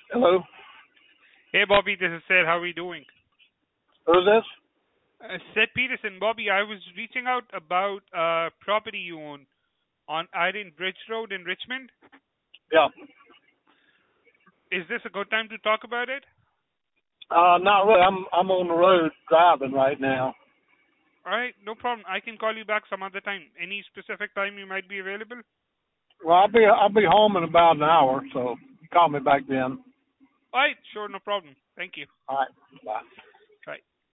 Hello. Hey, Bobby, this is Sid. How are you doing? Who's this? Sid Peterson. Bobby, I was reaching out about property you own on Iron Bridge Road in Richmond. Yeah. Is this a good time to talk about it? Not really. I'm on the road driving right now. All right, no problem. I can call you back some other time. Any specific time you might be available? Well, I'll be home in about an hour, so call me back then. All right, sure, no problem. Thank you. All right. Bye.